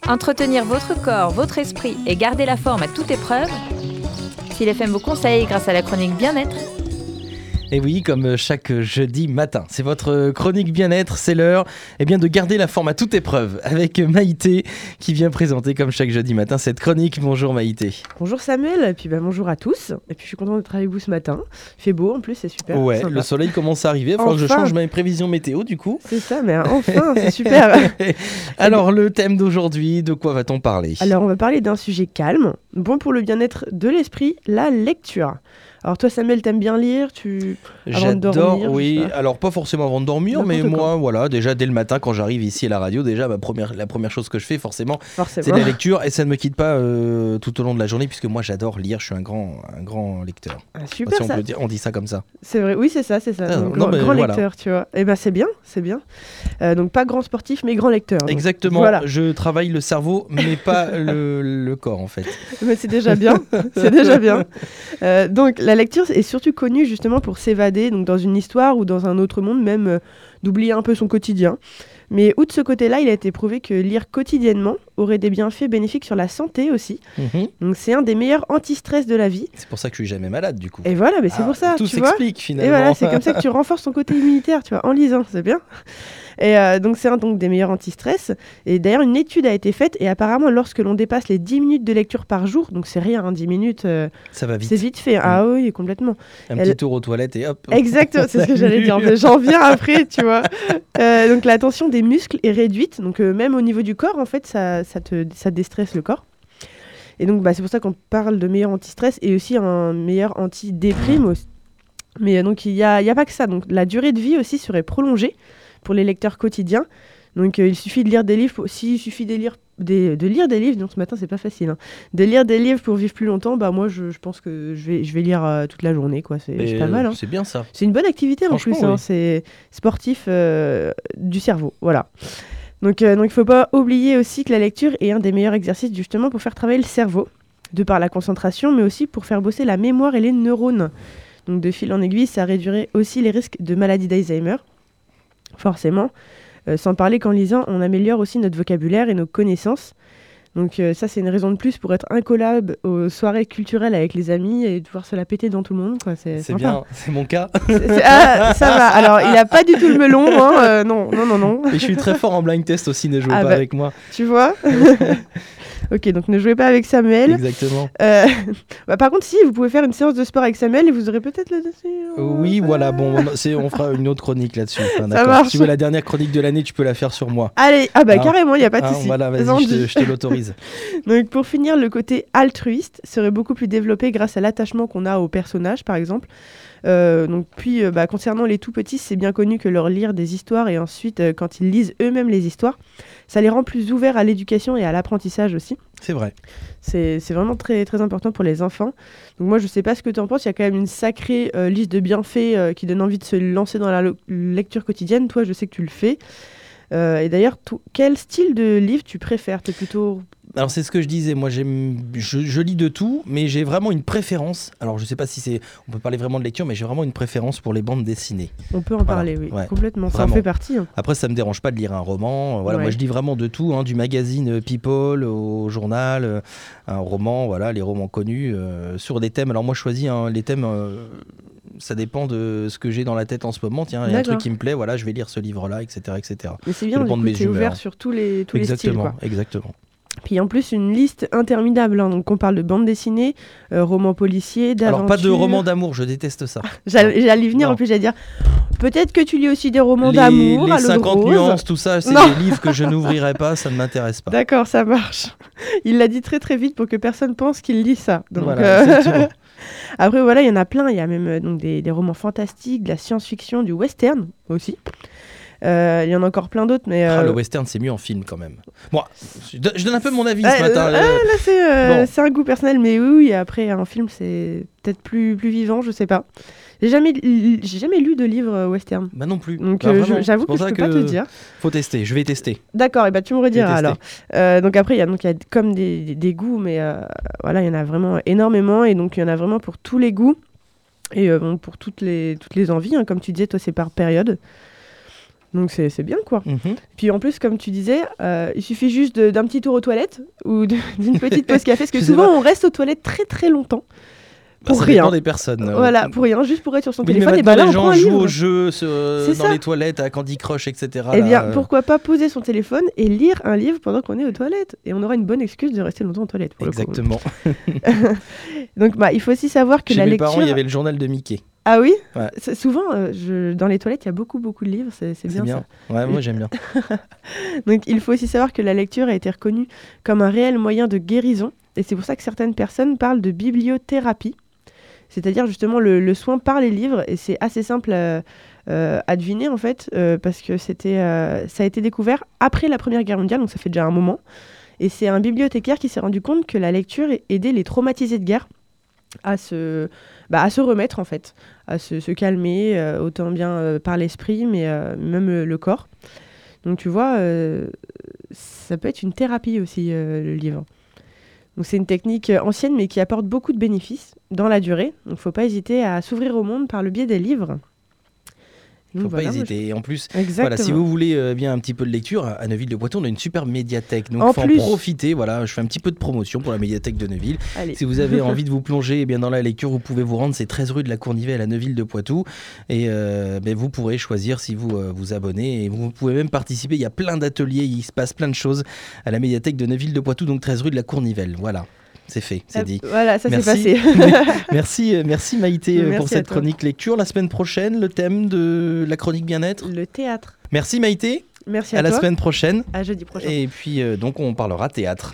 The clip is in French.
Entretenir votre corps, votre esprit et garder la forme à toute épreuve, Phil FM vous conseille grâce à la chronique Bien-être. Et oui, comme chaque jeudi matin, c'est votre chronique bien-être, c'est l'heure de garder la forme à toute épreuve avec Maïté qui vient présenter comme chaque jeudi matin cette chronique. Bonjour Maïté. Bonjour Samuel, et puis bonjour à tous. Et puis je suis contente d'être avec vous ce matin. Il fait beau en plus, c'est super. Ouais, sympa. Le soleil commence à arriver, il va falloir que je change mes prévisions météo du coup. C'est ça, mais enfin, c'est super. Alors le thème d'aujourd'hui, de quoi va-t-on parler ? Alors on va parler d'un sujet calme, bon pour le bien-être de l'esprit, la lecture. Alors toi Samuel, t'aimes bien lire avant de dormir, oui. Alors pas forcément avant de dormir, mais moi, quand. voilà, déjà dès le matin quand j'arrive ici à la radio, déjà la première chose que je fais forcément. C'est la lecture et ça ne me quitte pas tout au long de la journée puisque moi j'adore lire, je suis un grand lecteur. Ah, super, si on dit ça comme ça. C'est vrai, oui c'est ça. Grand lecteur, tu vois. Et c'est bien. Donc pas grand sportif mais grand lecteur. Donc. Exactement, voilà. Je travaille le cerveau mais pas le corps en fait. Mais c'est déjà bien, donc la lecture est surtout connue justement pour s'évader donc dans une histoire ou dans un autre monde, même d'oublier un peu son quotidien. Mais outre ce côté-là, il a été prouvé que lire quotidiennement aurait des bienfaits bénéfiques sur la santé aussi. Donc c'est un des meilleurs anti-stress de la vie. C'est pour ça que je suis jamais malade du coup. Et voilà, mais c'est pour ça. Tout s'explique finalement. Et voilà, c'est comme ça que tu renforces ton côté immunitaire, tu vois, en lisant, c'est bien. Et donc c'est un des meilleurs anti-stress. Et d'ailleurs, une étude a été faite et apparemment, lorsque l'on dépasse les 10 minutes de lecture par jour, donc c'est rien, 10 minutes, ça va vite. C'est vite fait. Ah oui, complètement. Petit tour aux toilettes et hop. Exactement, c'est ce que j'allais dire. Mais j'en viens après, tu vois. Donc la tension des muscles est réduite. Donc même au niveau du corps, en fait, ça déstresse le corps. Et donc c'est pour ça qu'on parle de meilleur anti-stress et aussi un meilleur anti-déprime aussi. Mais donc il y a pas que ça. Donc la durée de vie aussi serait prolongée pour les lecteurs quotidiens. Donc il suffit de lire des livres. S'il suffit de lire des livres, donc ce matin c'est pas facile. De lire des livres pour vivre plus longtemps, moi je pense que je vais lire toute la journée, quoi. C'est pas mal. C'est bien ça. C'est une bonne activité en plus. Oui. C'est sportif du cerveau, voilà. Donc il faut pas oublier aussi que la lecture est un des meilleurs exercices justement pour faire travailler le cerveau, de par la concentration, mais aussi pour faire bosser la mémoire et les neurones. Donc de fil en aiguille, ça réduirait aussi les risques de maladie d'Alzheimer, forcément. Sans parler qu'en lisant, on améliore aussi notre vocabulaire et nos connaissances. Donc ça, c'est une raison de plus pour être incollable aux soirées culturelles avec les amis et pouvoir se la péter devant tout le monde, quoi. C'est sympa. Bien, c'est mon cas. Ça va. Alors, il n'a pas du tout le melon, hein. Non. Et je suis très fort en blind test aussi, ne jouez pas avec moi. Tu vois. Ok, donc ne jouez pas avec Samuel. Exactement. Par contre, si, vous pouvez faire une séance de sport avec Samuel et vous aurez peut-être là-dessus. Oui, voilà, on fera une autre chronique là-dessus. Enfin, ça marche. Si tu veux la dernière chronique de l'année, tu peux la faire sur moi. Allez, carrément, il n'y a pas de souci. Voilà, vas-y, je te l'autorise. Donc pour finir, le côté altruiste serait beaucoup plus développé grâce à l'attachement qu'on a aux personnages, par exemple. Concernant les tout petits, c'est bien connu que leur lire des histoires et ensuite, quand ils lisent eux-mêmes les histoires, ça les rend plus ouverts à l'éducation et à l'apprentissage aussi. C'est vrai. C'est vraiment très, très important pour les enfants. Donc moi, je sais pas ce que tu en penses, il y a quand même une sacrée liste de bienfaits qui donne envie de se lancer dans la lecture quotidienne. Toi, je sais que tu le fais. Et d'ailleurs, quel style de livre tu préfères ? T'es plutôt... Alors c'est ce que je disais, moi je lis de tout, mais j'ai vraiment une préférence. Alors je sais pas si on peut parler vraiment de lecture, mais j'ai vraiment une préférence pour les bandes dessinées. On peut en parler, oui, ouais. Complètement, vraiment. Ça en fait partie. Hein. Après ça me dérange pas de lire un roman, voilà, ouais. Moi je lis vraiment de tout, du magazine People au journal, un roman, voilà, les romans connus sur des thèmes. Alors moi je choisis les thèmes... ça dépend de ce que j'ai dans la tête en ce moment. Tiens, il y a un truc qui me plaît, voilà, je vais lire ce livre-là, etc. Mais c'est bien, du coup, t'es ouvert sur tous les styles, quoi. Exactement. Puis en plus, une liste interminable. Donc on parle de bande dessinée, romans policiers, d'aventure. Alors pas de romans d'amour, je déteste ça. J'allais y venir, en plus j'allais dire, peut-être que tu lis aussi des romans d'amour. Les 50 nuances, tout ça, c'est des livres que je n'ouvrirai pas, ça ne m'intéresse pas. D'accord, ça marche. Il l'a dit très très vite pour que personne pense qu'il lit ça. Donc, voilà, exactement. Après voilà, il y en a plein. Il y a même donc des romans fantastiques, de la science-fiction, du western aussi. Il y en a encore plein d'autres, mais... le western, c'est mieux en film quand même. Bon, je donne un peu mon avis ce matin. Là, c'est un goût personnel, mais oui, après, un film, c'est peut-être plus vivant, je sais pas. J'ai jamais lu de livre western. Bah non plus. Donc j'avoue que je peux pas te dire. Faut tester, je vais tester. D'accord, et tu me rediras alors. Donc après, il y a comme des goûts, mais voilà, il y en a vraiment énormément, et donc il y en a vraiment pour tous les goûts, et pour toutes les envies, comme tu disais, toi, c'est par période. Donc c'est bien quoi. Mhm. Puis en plus, comme tu disais, il suffit juste d'un petit tour aux toilettes ou d'une petite pause café, parce que Je sais souvent pas. on reste aux toilettes très très longtemps. Pour Ça rien. dépend des personnes. Voilà, pour rien, juste pour être sur son Oui, mais téléphone. Et maintenant, bah là, les on prend gens un jouent livre. aux jeux C'est dans ça. les toilettes à Candy Crush, etc. Eh bien, là, pourquoi pas poser son téléphone et lire un livre pendant qu'on est aux toilettes. Et on aura une bonne excuse de rester longtemps aux toilettes. Pour Exactement. Le coup. Donc, il faut aussi savoir que Chez la mes lecture. parents, il y avait le journal de Mickey. Ah oui. Ouais. Souvent, dans les toilettes, il y a beaucoup de livres. C'est bien ça. Ouais, moi j'aime bien. Donc, il faut aussi savoir que la lecture a été reconnue comme un réel moyen de guérison. Et c'est pour ça que certaines personnes parlent de bibliothérapie. C'est-à-dire justement le soin par les livres. Et c'est assez simple à deviner en fait, parce que ça a été découvert après la Première Guerre mondiale, donc ça fait déjà un moment. Et c'est un bibliothécaire qui s'est rendu compte que la lecture aidait les traumatisés de guerre à se remettre en fait, à se calmer, autant bien par l'esprit, mais même le corps. Donc tu vois, ça peut être une thérapie aussi, le livre. Donc c'est une technique ancienne, mais qui apporte beaucoup de bénéfices dans la durée. Donc il ne faut pas hésiter à s'ouvrir au monde par le biais des livres. Il ne faut pas hésiter. Et en plus, voilà, si vous voulez bien un petit peu de lecture, à Neuville-de-Poitou, on a une super médiathèque. Donc il faut en profiter. Voilà, je fais un petit peu de promotion pour la médiathèque de Neuville. Allez. Si vous avez envie de vous plonger bien dans la lecture, vous pouvez vous rendre. C'est 13 rue de la Cournivelle à Neuville-de-Poitou. Et vous pourrez choisir si vous vous abonnez. Et vous pouvez même participer. Il y a plein d'ateliers, il se passe plein de choses à la médiathèque de Neuville-de-Poitou, donc 13 rue de la Cournivelle. Voilà. C'est fait, c'est dit. Voilà, ça s'est passé. Merci Maïté pour cette chronique lecture. La semaine prochaine, le thème de la chronique bien-être. Le théâtre. Merci Maïté. Merci à toi. À la semaine prochaine. À jeudi prochain. Et puis donc on parlera théâtre.